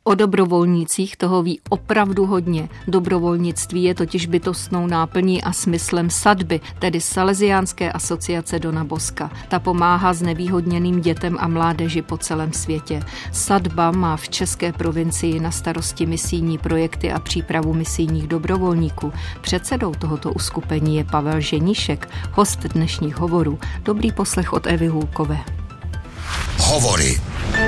O dobrovolnících toho ví opravdu hodně. Dobrovolnictví je totiž bytostnou náplní a smyslem Sadby, tedy Salesiánské asociace Dona Boska. Ta pomáhá znevýhodněným dětem a mládeži po celém světě. Sadba má v české provincii na starosti misijní projekty a přípravu misijních dobrovolníků. Předsedou tohoto uskupení je Pavel Ženíšek, host dnešních hovorů. Dobrý poslech od Evy Hůlkové. Hovory.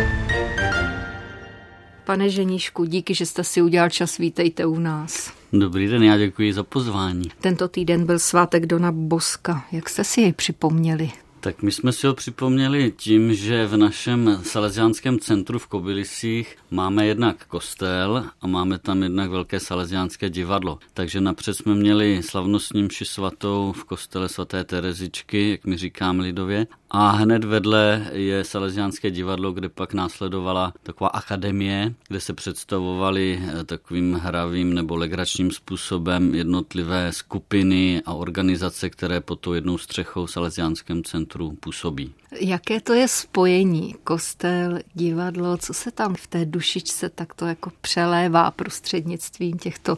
Pane Ženíšku, díky, že jste si udělal čas, vítejte u nás. Dobrý den, já děkuji za pozvání. Tento týden byl svátek Dona Boska. Jak jste si jej připomněli? Tak my jsme si ho připomněli tím, že v našem salesiánském centru v Kobylisích máme jednak kostel a máme tam jednak velké salesiánské divadlo. Takže napřed jsme měli slavnostní mši svatou v kostele svaté Terezičky, jak my říkáme lidově. A hned vedle je salesiánské divadlo, kde pak následovala taková akademie, kde se představovaly takovým hravým nebo legračním způsobem jednotlivé skupiny a organizace, které pod tou jednou střechou v salesiánském centru působí. Jaké to je spojení? Kostel, divadlo, co se tam v té dušičce takto jako přelévá prostřednictvím těchto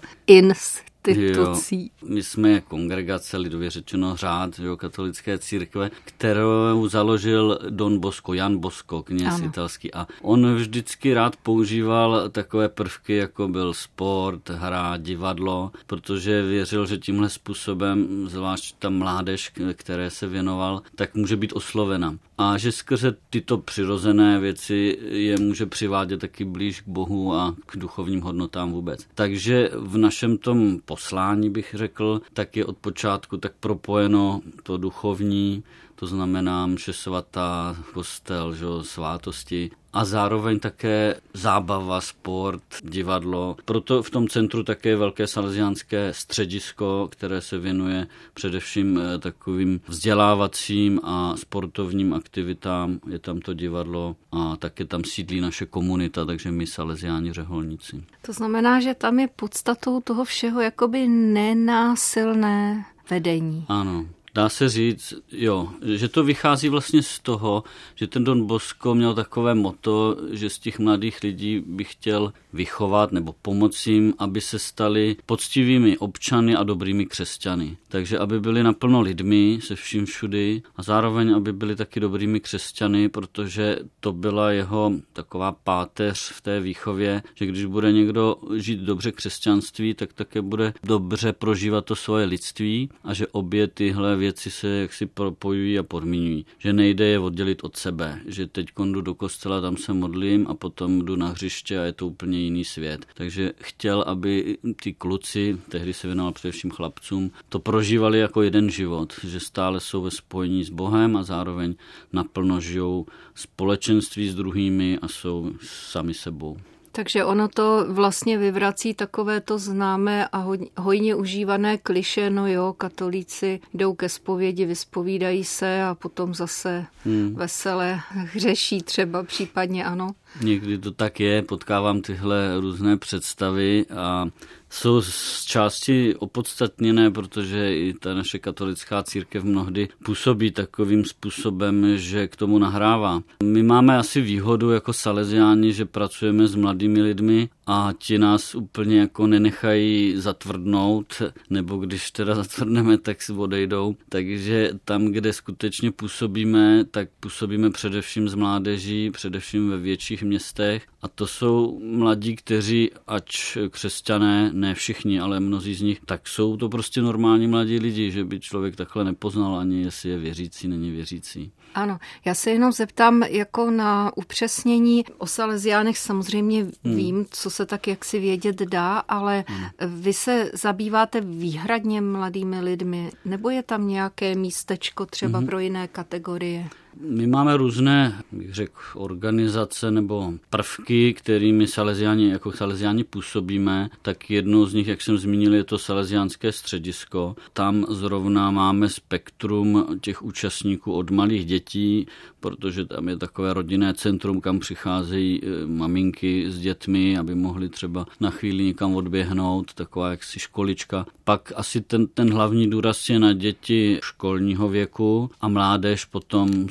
institucí? Jo, my jsme kongregace, lidově řečeno řád katolické církve, kterou založil Don Bosco, Jan Bosco, kněz italský. A on vždycky rád používal takové prvky, jako byl sport, hra, divadlo, protože věřil, že tímhle způsobem, zvlášť ta mládež, které se věnoval, tak může být oslovena. A že skrze tyto přirozené věci je může přivádět taky blíž k Bohu a k duchovním hodnotám vůbec. Takže v našem tom poslání, bych řekl, tak je od počátku tak propojeno to duchovní, to znamená mše svatá, kostel, svátosti a zároveň také zábava, sport, divadlo. Proto v tom centru také je velké salesiánské středisko, které se věnuje především takovým vzdělávacím a sportovním aktivitám. Je tam to divadlo a také tam sídlí naše komunita, takže my salesiáni řeholníci. To znamená, že tam je podstatou toho všeho jakoby nenásilné vedení. Ano. Dá se říct, že to vychází vlastně z toho, že ten Don Bosco měl takové motto, že z těch mladých lidí by chtěl vychovat nebo pomoci jim, aby se stali poctivými občany a dobrými křesťany. Takže aby byli naplno lidmi se vším všudy a zároveň, aby byli taky dobrými křesťany, protože to byla jeho taková páteř v té výchově, že když bude někdo žít dobře křesťanství, tak také bude dobře prožívat to svoje lidství a že obě tyhle věci se jaksi propojují a podmiňují. Že nejde je oddělit od sebe. Že teď jdu do kostela, tam se modlím a potom jdu na hřiště a je to úplně jiný svět. Takže chtěl, aby ty kluci, tehdy se věnoval především chlapcům, to prožívali jako jeden život. Že stále jsou ve spojení s Bohem a zároveň naplno žijou společenství s druhými a jsou sami sebou. Takže ono to vlastně vyvrací takové to známé a hojně užívané klišé, katolíci jdou ke zpovědi, vyspovídají se a potom zase veselé hřeší třeba případně, ano. Někdy to tak je, potkávám tyhle různé představy a jsou z části opodstatněné, protože i ta naše katolická církev mnohdy působí takovým způsobem, že k tomu nahrává. My máme asi výhodu jako salesiáni, že pracujeme s mladými lidmi a ti nás úplně jako nenechají zatvrdnout, nebo když teda zatvrdneme, tak si odejdou. Takže tam, kde skutečně působíme, tak působíme především s mládeží, především ve větších městech. A to jsou mladí, kteří, ač křesťané, ne všichni, ale mnozí z nich, tak jsou to prostě normální mladí lidi, že by člověk takhle nepoznal ani, jestli je věřící, není věřící. Ano, já se jenom zeptám jako na upřesnění. O salesiánech samozřejmě vím, co se tak jaksi vědět dá, ale vy se zabýváte výhradně mladými lidmi, nebo je tam nějaké místečko třeba pro jiné kategorie? My máme různé, bych řekl, organizace nebo prvky, kterými salesiáni působíme, tak jednou z nich, jak jsem zmínil, je to salesiánské středisko. Tam zrovna máme spektrum těch účastníků od malých dětí, protože tam je takové rodinné centrum, kam přicházejí maminky s dětmi, aby mohly třeba na chvíli někam odběhnout, taková jaksi školička. Pak asi ten hlavní důraz je na děti školního věku a mládež potom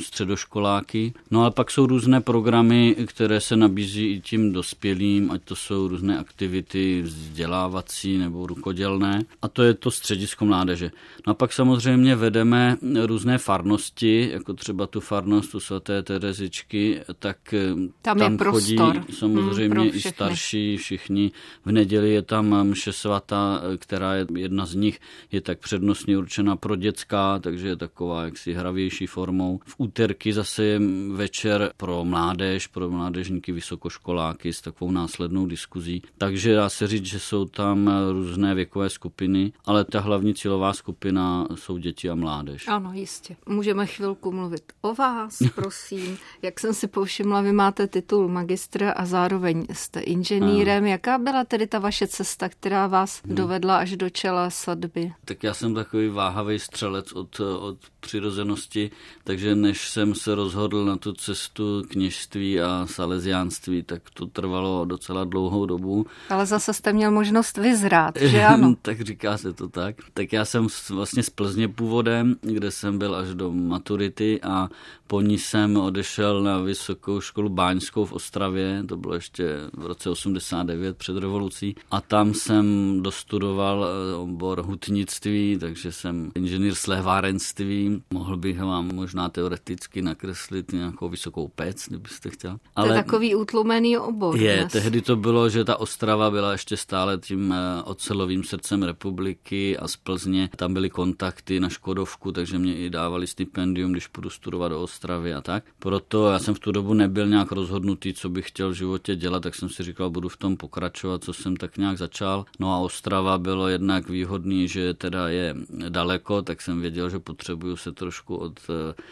středoškoláky. No ale pak jsou různé programy, které se nabízí i tím dospělým, ať to jsou různé aktivity vzdělávací nebo rukodělné. A to je to středisko mládeže. No a pak samozřejmě vedeme různé farnosti, jako třeba tu farnost u svaté Terezičky, tak tam chodí samozřejmě i starší všichni. V neděli je tam mše svatá, která je jedna z nich, je tak přednostně určena pro dětská, takže je taková jaksi hravější formou. V úterky zase je večer pro mládež, pro mládežníky, vysokoškoláky s takovou následnou diskuzí. Takže dá se říct, že jsou tam různé věkové skupiny, ale ta hlavní cílová skupina jsou děti a mládež. Ano, jistě. Můžeme chvilku mluvit o vás, prosím. Jak jsem si povšimla, vy máte titul magistra a zároveň jste inženýrem. Jaká byla tedy ta vaše cesta, která vás dovedla až do čela sadby? Tak já jsem takový váhavý střelec od přirozenosti, takže než jsem se rozhodl na tu cestu kněžství a salesiánství, tak to trvalo docela dlouhou dobu. Ale zase jste měl možnost vyzrát, že ano? Tak říká se to tak. Tak já jsem vlastně z Plzně původem, kde jsem byl až do maturity a po ní jsem odešel na Vysokou školu báňskou v Ostravě, to bylo ještě v roce 89 před revolucí a tam jsem dostudoval obor hutnictví, takže jsem inženýr slévárenství. Mohl bych vám možná teoreticky nakreslit nějakou vysokou pec, kdybyste chtěl. Ale to je takový utlumený obor. Tehdy to bylo, že ta Ostrava byla ještě stále tím ocelovým srdcem republiky a z Plzně tam byly kontakty na Škodovku, takže mě i dávali stipendium, když půjdu studovat do Ostravy a tak. Proto já jsem v tu dobu nebyl nějak rozhodnutý, co bych chtěl v životě dělat, tak jsem si říkal, budu v tom pokračovat, co jsem tak nějak začal. No a Ostrava bylo jednak výhodný, že teda je daleko, tak jsem věděl, že potřebuju se trošku od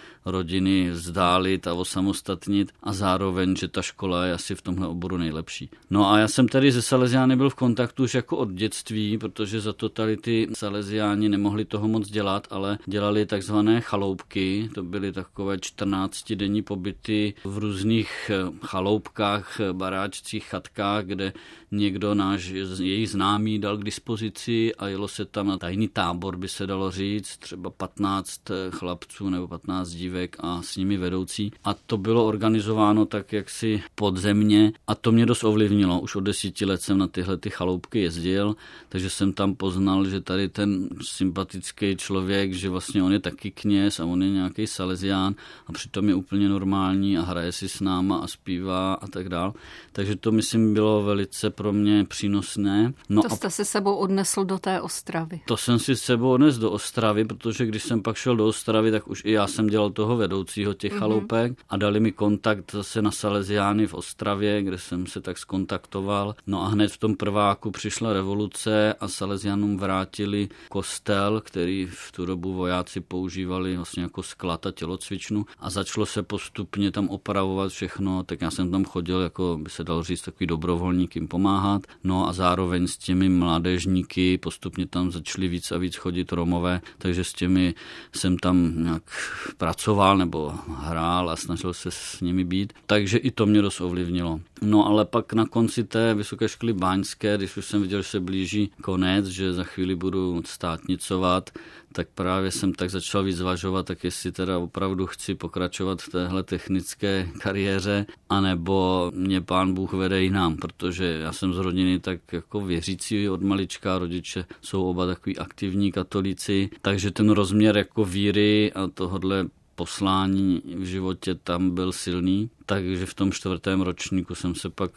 rodiny vzdálit a osamostatnit a zároveň, že ta škola je asi v tomhle oboru nejlepší. No a já jsem tady se salesiány byl v kontaktu už jako od dětství, protože za totality salesiáni nemohli toho moc dělat, ale dělali takzvané chaloupky, to byly takové 14denní pobyty v různých chaloupkách, baráčcích, chatkách, kde někdo náš jejich známý dal k dispozici a jelo se tam na tajný tábor, by se dalo říct, třeba 15 chlapců nebo 15 dívek a s nimi vedoucí. A to bylo organizováno tak jaksi podzemně a to mě dost ovlivnilo. Už od 10 let jsem na tyhle ty chaloupky jezdil, takže jsem tam poznal, že tady ten sympatický člověk, že vlastně on je taky kněz a on je nějaký salesián a přitom je úplně normální a hraje si s náma a zpívá a tak dál. Takže to myslím bylo velice pro mě přínosné. No to jste si sebou odnesl do té Ostravy. To jsem si sebou odnesl do Ostravy, protože když jsem pak šel do Ostravy, tak už i já jsem dělal toho vedoucího těch chaloupek a dali mi kontakt zase na salesiány v Ostravě, kde jsem se tak skontaktoval. No a hned v tom prváku přišla revoluce a salesiánům vrátili kostel, který v tu dobu vojáci používali vlastně jako sklad a tělocvičnu a začalo se postupně tam opravovat všechno, tak já jsem tam chodil, jako by se dalo říct, takový dobrovolník jim pomáhat. No a zároveň s těmi mládežníky postupně tam začali víc a víc chodit Romové, takže s těmi jsem tam nějak pracoval nebo hrál a snažil se s nimi být. Takže i to mě dost ovlivnilo. No ale pak na konci té vysoké školy báňské, když už jsem viděl, že se blíží konec, že za chvíli budu státnicovat, tak právě jsem tak začal víc zvažovat, tak jestli teda opravdu chci pokračovat v téhle technické kariéře, anebo mě Pán Bůh vede jinam, protože já jsem z rodiny tak jako věřící od malička, rodiče jsou oba takový aktivní katolíci, takže ten rozměr jako víry a tohodle poslání v životě tam byl silný, takže v tom 4. ročníku jsem se pak,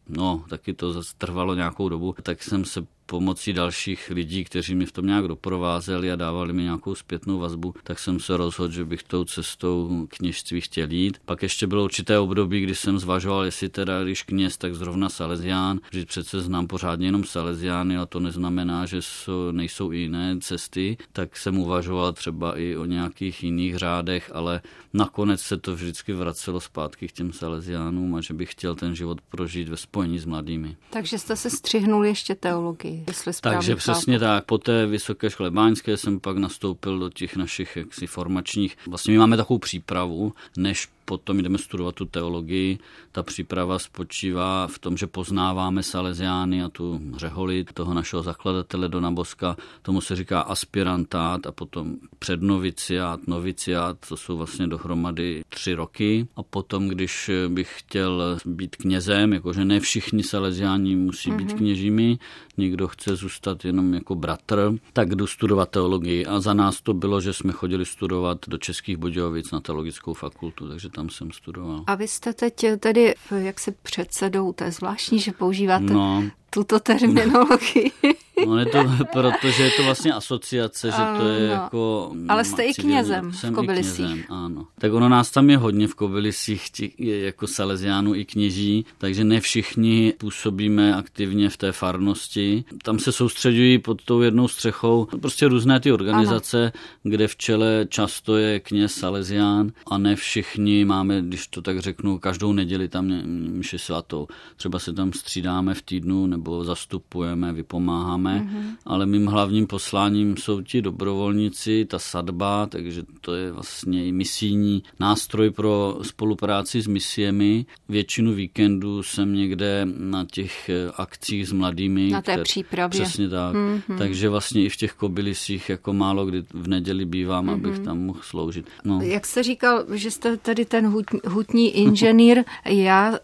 taky to trvalo nějakou dobu, tak jsem se pomocí dalších lidí, kteří mě v tom nějak doprovázeli a dávali mi nějakou zpětnou vazbu, tak jsem se rozhodl, že bych tou cestou kněžství chtěl jít. Pak ještě bylo určité období, kdy jsem zvažoval, jestli teda, když kněz, tak zrovna salesián, že přece znám pořádně jenom salesiány, a to neznamená, že nejsou i jiné cesty, tak jsem uvažoval třeba i o nějakých jiných řádech, ale nakonec se to vždycky vracelo zpátky k těm salesiánům a že bych chtěl ten život prožít ve spojení s mladými. Takže jste se střihnul ještě teologii. Takže přesně tak. Po té vysoké škole báňské jsem pak nastoupil do těch našich jaksi formačních. Vlastně my máme takovou přípravu, než potom jdeme studovat tu teologii. Ta příprava spočívá v tom, že poznáváme Salesiány a tu řeholi toho našeho zakladatele Dona Boska. Tomu se říká aspirantát a potom přednoviciát, noviciát, to jsou vlastně dohromady 3 roky. A potom, když bych chtěl být knězem, jakože ne všichni Salesiáni musí být kněžími, někdo chce zůstat jenom jako bratr, tak jdu studovat teologii. A za nás to bylo, že jsme chodili studovat do Českých Budějovic na teologickou fakultu, takže tam jsem studoval. A vy jste teď tedy jaksi předsedou, to je zvláštní, že používáte tuto terminologii. No je to, protože je to vlastně asociace, že to je jako... Ale jste i knězem v Kobylisích. Ano. Tak ono nás tam je hodně v Kobylisích, jako Salesiánů i kněží, takže ne všichni působíme aktivně v té farnosti. Tam se soustředují pod tou jednou střechou prostě různé ty organizace, kde v čele často je kněz Salesián a ne všichni máme, když to tak řeknu, každou neděli tam mši svatou. Třeba se tam střídáme v týdnu nebo zastupujeme, vypomáháme. Ale mým hlavním posláním jsou ti dobrovolníci, ta sadba, takže to je vlastně i misijní nástroj pro spolupráci s misiemi. Většinu víkendů jsem někde na těch akcích s mladými. Na té přípravě. Přesně tak. Takže vlastně i v těch Kobylisích jako málo kdy v neděli bývám, abych tam mohl sloužit. No. Jak jste říkal, že jste tady ten hutní inženýr, já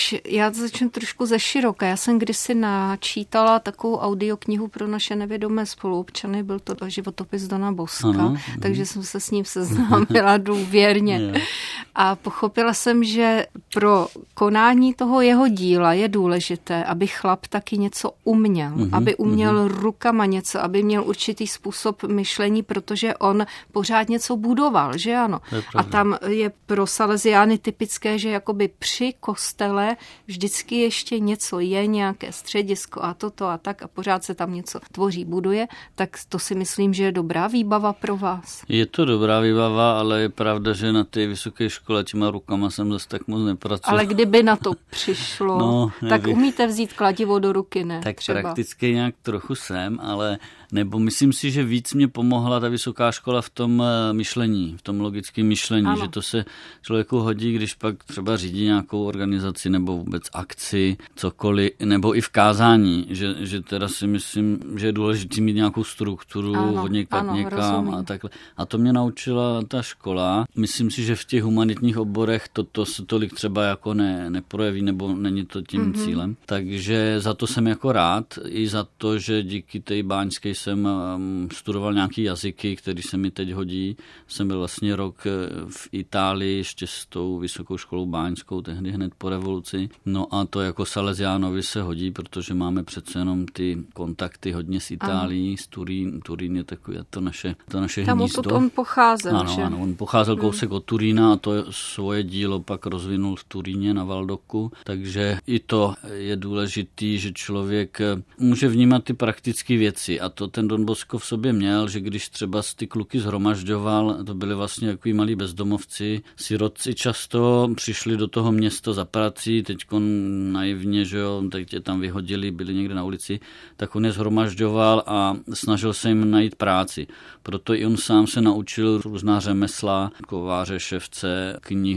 začnu trošku ze široka. Já jsem kdysi načítala takovou audioknihu pro naše nevědomé spoluobčany, byl to životopis Dona Boska, takže jsem se s ním seznámila důvěrně. A pochopila jsem, že pro konání toho jeho díla je důležité, aby chlap taky něco uměl, aby uměl rukama něco, aby měl určitý způsob myšlení, protože on pořád něco budoval, že ano. A tam je pro Salesiány typické, že jakoby při kostele vždycky ještě něco je, nějaké středisko a toto a tak a pořád se tam něco tvoří, buduje, tak to si myslím, že je dobrá výbava pro vás. Je to dobrá výbava, ale je pravda, že na té vysoké škole těma rukama jsem zase tak moc nepracoval. Ale kdyby na to přišlo, tak umíte vzít kladivo do ruky, ne? Tak třeba. Prakticky nějak trochu jsem, ale nebo myslím si, že víc mě pomohla ta vysoká škola v tom myšlení, v tom logickém myšlení, že to se člověku hodí, když pak třeba řídí nějakou organizaci nebo vůbec akci, cokoliv, nebo i v kázání, že teda si myslím, že je důležité mít nějakou strukturu, odněkat někam a takhle. A to mě naučila ta škola. Myslím si, že v těch humanitních oborech toto se tolik třeba jako neprojeví, nebo není to tím cílem. Takže za to jsem jako rád, i za to, že díky té báňské jsem studoval nějaký jazyky, který se mi teď hodí. Jsem byl vlastně rok v Itálii ještě s tou vysokou školou báňskou, tehdy hned po revoluci. No a to jako Salesiánovi se hodí, protože máme přece jenom ty kontakty hodně s Itálií, z Turín je takové to naše tam hnízdo. Tam on pocházel, ano, on pocházel kousek od Turína a to svoje dílo pak rozvinul v Turíně na Valdoku, takže i to je důležitý, že člověk může vnímat ty praktické věci a to ten Don Bosco v sobě měl, že když třeba ty kluky zhromažďoval, to byli vlastně takový malí bezdomovci, sirotci často přišli do toho města za prací, teďko naivně, že jo, teď je tam vyhodili, byli někde na ulici, tak on je zhromažďoval a snažil se jim najít práci. Proto i on sám se naučil různá řemesla, kováře, ševce,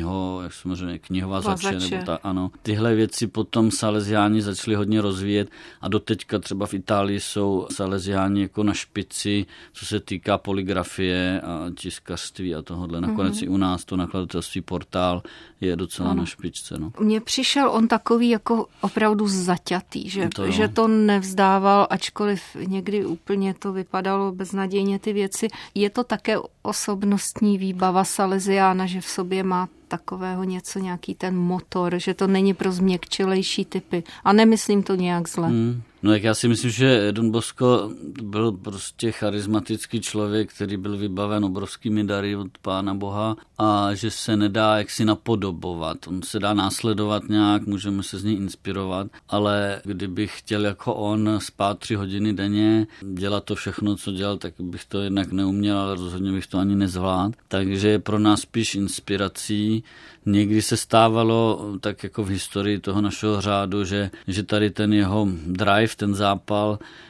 knihovazače, nebo ano. Tyhle věci potom Salesiáni začali hodně rozvíjet a doteďka třeba v Itálii jsou Salesiáni jako na špici, co se týká poligrafie a tiskařství a tohohle. Nakonec i u nás to nakladatelství Portál je docela na špičce. No. Mně přišel on takový jako opravdu zaťatý, že to nevzdával, ačkoliv někdy úplně to vypadalo beznadějně ty věci. Je to také osobnostní výbava Salesiána, že v sobě má takového něco, nějaký ten motor, že to není pro změkčilejší typy. A nemyslím to nějak zle. No tak já si myslím, že Don Bosco byl prostě charismatický člověk, který byl vybaven obrovskými dary od Pána Boha a že se nedá jaksi napodobovat. On se dá následovat nějak, můžeme se z něj inspirovat, ale kdybych chtěl jako on spát 3 hodiny denně, dělat to všechno, co dělal, tak bych to jednak neuměl, ale rozhodně bych to ani nezvládl. Takže je pro nás spíš inspirací. Někdy se stávalo tak jako v historii toho našeho řádu, že tady ten jeho drive, ten zápal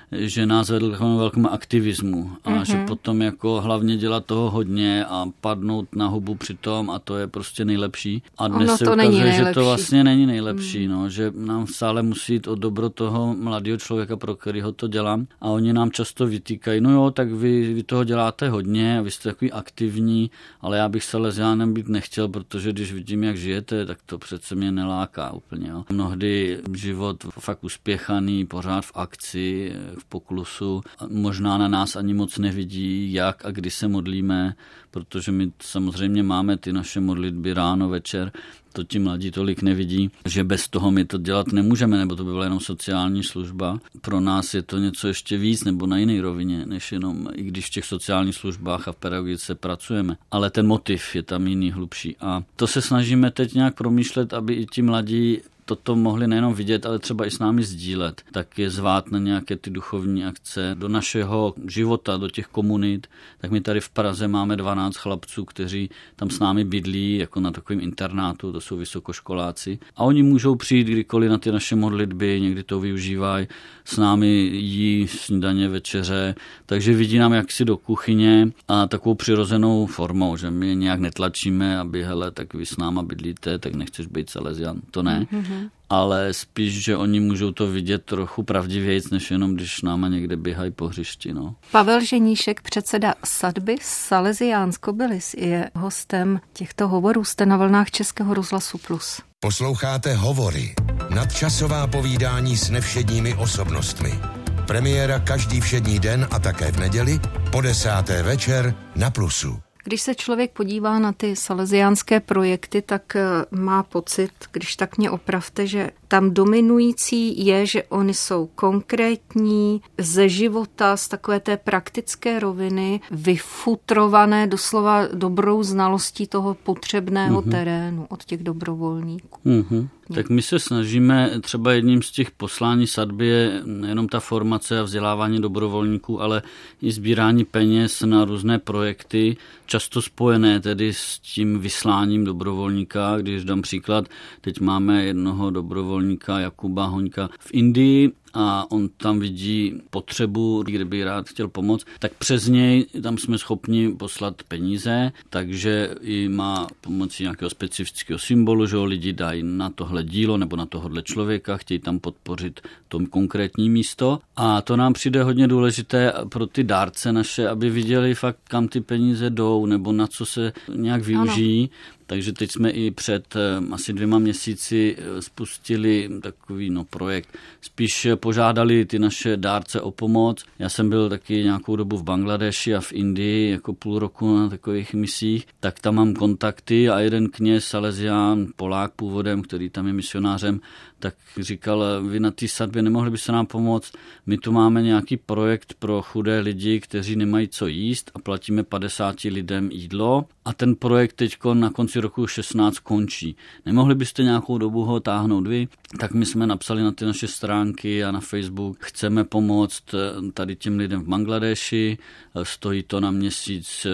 že nás vedl k takovému velkému aktivismu a že potom jako hlavně dělat toho hodně a padnout na hubu při tom a to je prostě nejlepší. A dnes se ukazuje, že to vlastně není nejlepší, no, že nám stále musí jít o dobro toho mladého člověka, pro kterého to dělám a oni nám často vytýkají, no jo, tak vy toho děláte hodně a vy jste takový aktivní, ale já bych Salesiánem být nechtěl, protože když vidím, jak žijete, tak to přece mě neláká úplně. Jo. Mnohdy život fakt uspěchaný, pořád v akci, v poklusu. Možná na nás ani moc nevidí, jak a kdy se modlíme, protože my samozřejmě máme ty naše modlitby ráno, večer, to ti mladí tolik nevidí, že bez toho my to dělat nemůžeme, nebo to by byla jenom sociální služba. Pro nás je to něco ještě víc, nebo na jiné rovině, než jenom, i když v těch sociálních službách a v pedagogice pracujeme. Ale ten motiv je tam jiný, hlubší. A to se snažíme teď nějak promýšlet, aby i ti mladí toto mohli nejenom vidět, ale třeba i s námi sdílet. Tak je zvát na nějaké ty duchovní akce do našeho života, do těch komunit. Tak my tady v Praze máme 12 chlapců, kteří tam s námi bydlí, jako na takovém internátu, to jsou vysokoškoláci. A oni můžou přijít kdykoliv na ty naše modlitby, někdy to využívají, s námi jí snídaně, večeře, takže vidí nám jaksi do kuchyně a takovou přirozenou formou, že my nějak netlačíme, aby hele, tak vy s náma bydlíte, tak nechceš být Salesián, to ne. Ale spíš, že oni můžou to vidět trochu pravdivějc, než jenom když náma někde běhají po hřišti. No. Pavel Ženíšek, předseda Sadby Salesiánsko-Bylis, je hostem těchto hovorů. Jste na vlnách Českého rozhlasu Plus. Posloucháte Hovory, nadčasová povídání s nevšedními osobnostmi. Premiéra každý všední den a také v neděli po 10. večer na Plusu. Když se člověk podívá na ty salesiánské projekty, tak má pocit, když tak mě opravte, že tam dominující je, že oni jsou konkrétní, ze života, z takové té praktické roviny, vyfutrované doslova dobrou znalostí toho potřebného terénu od těch dobrovolníků. Tak my se snažíme, třeba jedním z těch poslání Sadby je nejenom ta formace a vzdělávání dobrovolníků, ale i sbírání peněz na různé projekty, často spojené tedy s tím vysláním dobrovolníka. Když dám příklad, teď máme jednoho dobrovolníka Jakuba Hoňka v Indii, a on tam vidí potřebu, kde by rád chtěl pomoct, tak přes něj tam jsme schopni poslat peníze, takže i má pomocí nějakého specifického symbolu, že ho lidi dají na tohle dílo nebo na tohle člověka, chtějí tam podpořit to konkrétní místo a to nám přijde hodně důležité pro ty dárce naše, aby viděli fakt, kam ty peníze jdou nebo na co se nějak využijí. Ano. Takže teď jsme i před asi 2 měsíci spustili takový projekt. Spíš požádali ty naše dárce o pomoc. Já jsem byl taky nějakou dobu v Bangladeši a v Indii jako půl roku na takových misích, tak tam mám kontakty a jeden kněz Salesián, Polák původem, který tam je misionářem, tak říkal, vy na té sadbě nemohli by se nám pomoct, my tu máme nějaký projekt pro chudé lidi, kteří nemají co jíst a platíme 50 lidem jídlo a ten projekt teďko na konci roku 16 končí. Nemohli byste nějakou dobu ho táhnout vy? Tak my jsme napsali na ty naše stránky a na Facebook, chceme pomoct tady těm lidem v Bangladeši, stojí to na měsíc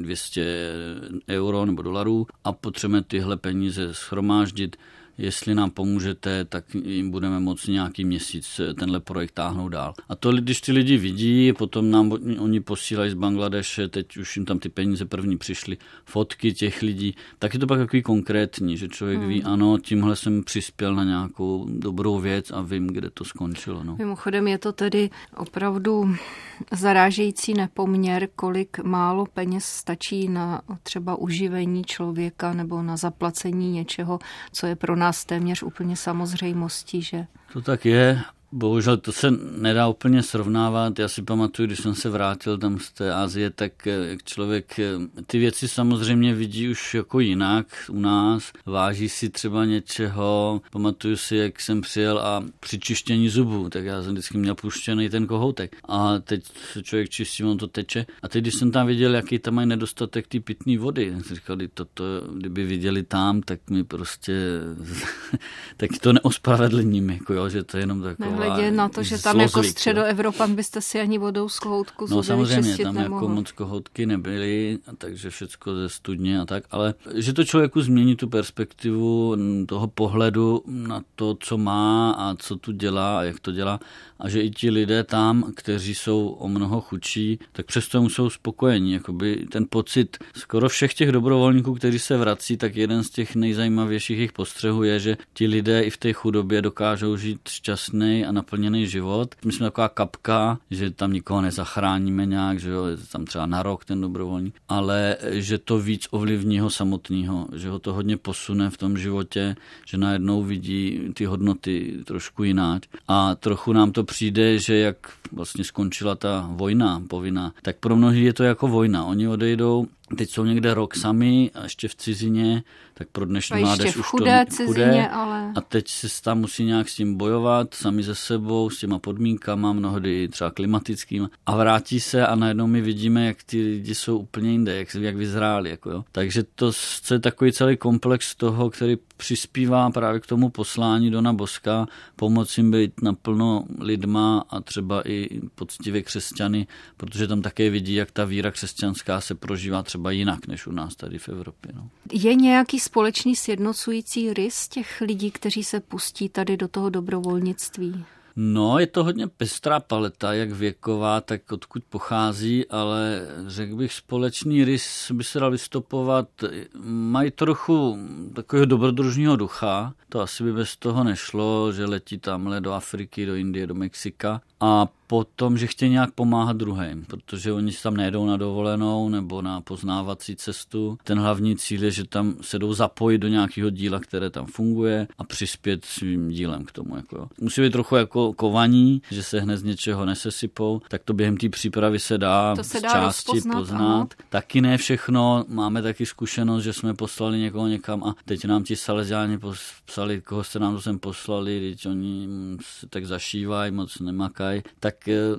200 euro nebo dolarů a potřebujeme tyhle peníze shromáždit. Jestli nám pomůžete, tak jim budeme moct nějaký měsíc tenhle projekt táhnout dál. A to, když ty lidi vidí, potom nám oni posílají z Bangladeše, teď už jim tam ty peníze první přišly, fotky těch lidí, tak je to pak takový konkrétní, že člověk ví, ano, tímhle jsem přispěl na nějakou dobrou věc a vím, kde to skončilo. No. Mimochodem je to tedy opravdu zarážející nepoměr, kolik málo peněz stačí na třeba uživení člověka nebo na zaplacení něčeho, co je pro nás téměř úplně samozřejmostí, že? To tak je. Bohužel to se nedá úplně srovnávat. Já si pamatuju, když jsem se vrátil tam z té Asie, tak jak člověk ty věci samozřejmě vidí už jako jinak u nás. Váží si třeba něčeho. Pamatuju si, jak jsem přijel a při čištění zubů, tak já jsem vždycky měl puštěný ten kohoutek. A teď se člověk čistí, on to teče. A teď, když jsem tam viděl, jaký tam mají nedostatek té pitné vody, jsem říkal, toto, kdyby viděli tam, tak mi prostě tak to neospravedlním, jako jo, že to je jenom taková nehledě na to, že tam jako Středoevropan byste si ani vodou z kohoutku no samozřejmě, tam nemohl. Jako moc kohoutky nebyly, takže všecko ze studně a tak, ale že to člověku změní tu perspektivu toho pohledu na to, co má a co tu dělá a jak to dělá a že i ti lidé tam, kteří jsou o mnoho chudší, tak přesto jsou spokojení. Jakoby ten pocit skoro všech těch dobrovolníků, kteří se vrací, tak jeden z těch nejzajímavějších jich postřehů je, že ti lidé i v té chudobě dokážou žít šťastný a naplněný život. My jsme taková kapka, že tam nikoho nezachráníme nějak, že jo, je tam třeba na rok ten dobrovolník, ale že to víc ovlivní ho samotného, že ho to hodně posune v tom životě, že najednou vidí ty hodnoty trošku jinak. A trochu nám to přijde, že jak vlastně skončila ta vojna povinná, tak pro mnohý je to jako vojna. Oni odejdou, teď jsou někde rok sami a ještě v cizině, tak pro dnešní mládež už chudé cizině, ale... A teď se tam musí nějak s tím bojovat, sami ze sebou, s těma podmínkama, mnohdy třeba klimatickými. A vrátí se a najednou my vidíme, jak ty lidi jsou úplně jinde, jak vyzráli. Jako jo. Takže to je takový celý komplex toho, který přispívá právě k tomu poslání Dona Boska, pomoci jim být naplno lidma a třeba i poctivě křesťany, protože tam také vidí, jak ta víra křesťanská se prožívá třeba jinak než u nás tady v Evropě. No. Je nějaký společný sjednocující rys těch lidí, kteří se pustí tady do toho dobrovolnictví? No, je to hodně pestrá paleta, jak věková, tak odkud pochází, ale řekl bych, společný rys by se dal vystopovat. Mají trochu takového dobrodružního ducha, to asi by bez toho nešlo, že letí tamhle do Afriky, do Indie, do Mexika. A potom, že chtějí nějak pomáhat druhým, protože oni tam nejedou na dovolenou nebo na poznávací cestu. Ten hlavní cíl je, že tam se jdou zapojit do nějakého díla, které tam funguje a přispět svým dílem k tomu. Jako. Musí být trochu jako kovaní, že se hned z něčeho nesesypou, tak to během té přípravy se dá z části poznat. Taky ne všechno, máme taky zkušenost, že jsme poslali někoho někam a teď nám ti Salesiáni psali, koho jste nám to sem poslali, teď oni se tak zašívají, moc nemakají. Tak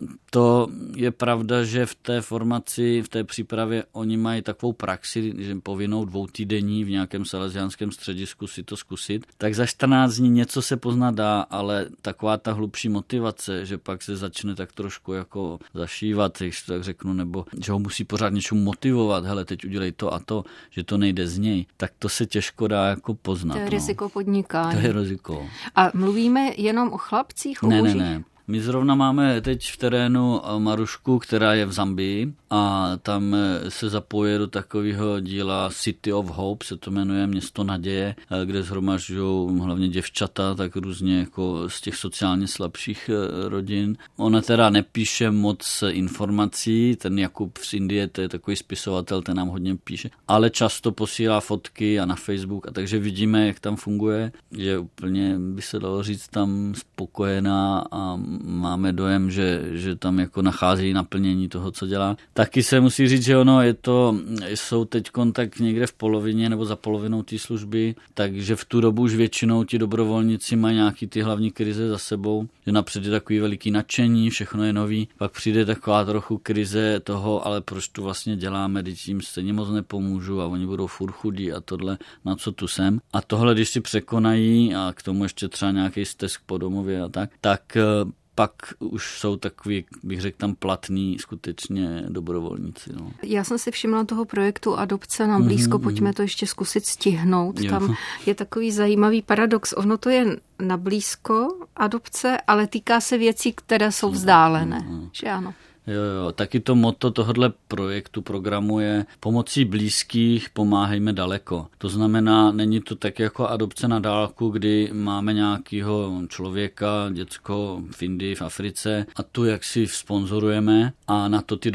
to je pravda, že v té formaci, v té přípravě oni mají takovou praxi, že povinnou 2týdenní v nějakém salesiánském středisku si to zkusit. Tak za 14 dní něco se poznat dá, ale taková ta hlubší motivace, že pak se začne tak trošku jako zašívat, když to tak řeknu, nebo že ho musí pořád něčemu motivovat, hele, teď udělej to a to, že to nejde z něj, tak to se těžko dá jako poznat. To je riziko podnikání. To je riziko. A mluvíme jenom o chlapcích, o mužích? Ne. My zrovna máme teď v terénu Marušku, která je v Zambii a tam se zapojuje do takového díla City of Hope, se to jmenuje Město naděje, kde shromažďují hlavně děvčata, tak různě jako z těch sociálně slabších rodin. Ona teda nepíše moc informací, ten Jakub z Indie, to je takový spisovatel, ten nám hodně píše, ale často posílá fotky a na Facebook, a takže vidíme, jak tam funguje, že úplně by se dalo říct tam spokojená a máme dojem, že tam jako nachází naplnění toho, co dělá. Taky se musí říct, že ono jsou teď kontakt někde v polovině nebo za polovinou té služby, takže v tu dobu už většinou ti dobrovolníci mají nějaký ty hlavní krize za sebou, že napřed je takový veliký nadšení, všechno je nový, pak přijde taková trochu krize toho, ale proč tu vlastně děláme, když jim stejně moc nepomůžu a oni budou furt chudí a tohle, na co tu jsem. A tohle, když si překonají a k tomu ještě třeba nějaký stesk po domově a tak pak už jsou takový, bych řekl, tam platní skutečně dobrovolníci. No. Já jsem si všimla toho projektu Adopce na blízko, pojďme to ještě zkusit stihnout. Jo. Tam je takový zajímavý paradox. Ono to je na blízko adopce, ale týká se věcí, které jsou vzdálené. Že ano? Jo, taky to motto tohohle projektu, programu je pomocí blízkých pomáhejme daleko. To znamená, není to tak jako adopce na dálku, kdy máme nějakého člověka, děcko v Indii, v Africe a tu jak si sponzorujeme a na to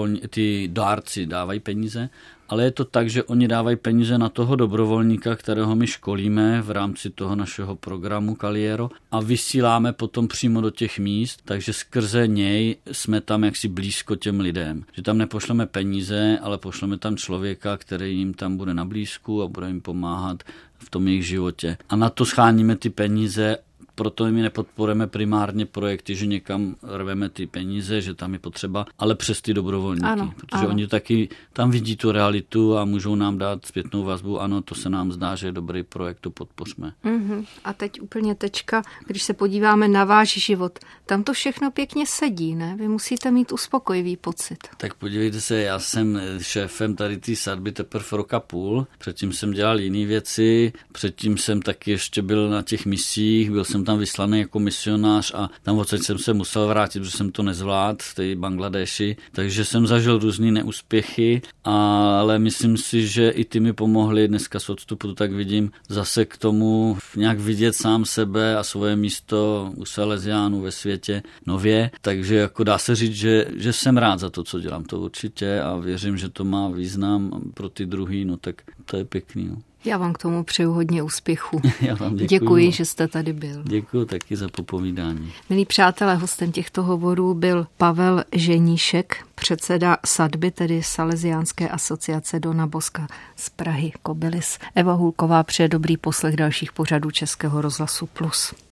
ty dárci dávají peníze. Ale je to tak, že oni dávají peníze na toho dobrovolníka, kterého my školíme v rámci toho našeho programu Caliero a vysíláme potom přímo do těch míst, takže skrze něj jsme tam jaksi blízko těm lidem. Že tam nepošleme peníze, ale pošleme tam člověka, který jim tam bude na blízku a bude jim pomáhat v tom jejich životě. A na to scháníme ty peníze proto my nepodporujeme primárně projekty, že někam rveme ty peníze, že tam je potřeba, ale přes ty dobrovolníky, protože oni taky tam vidí tu realitu a můžou nám dát zpětnou vazbu, ano, to se nám zdá, že je dobrý projekt, to podpořme. A teď úplně tečka, když se podíváme na váš život, tam to všechno pěkně sedí, ne? Vy musíte mít uspokojivý pocit. Tak podívejte se, já jsem šéfem tady té sadby teprve rok a půl, předtím jsem dělal jiné věci, předtím jsem taky ještě byl na těch misích, byl jsem tam vyslaný jako misionář a tam odsaď jsem se musel vrátit, protože jsem to nezvládl v té Bangladeši, takže jsem zažil různý neúspěchy, ale myslím si, že i ty mi pomohly, dneska z odstupu tak vidím, zase k tomu nějak vidět sám sebe a svoje místo u Salesiánů ve světě nově, takže jako dá se říct, že jsem rád za to, co dělám, to určitě a věřím, že to má význam pro ty druhý, no tak to je pěkný. No. Já vám k tomu přeju hodně úspěchu. Já vám děkuji, že jste tady byl. Děkuji taky za popovídání. Milí přátelé, hostem těchto hovorů byl Pavel Ženíšek, předseda sadby, tedy Salesiánské asociace Dona Boska z Prahy Kobylis. Eva Hulková přeje dobrý poslech dalších pořadů Českého rozhlasu Plus.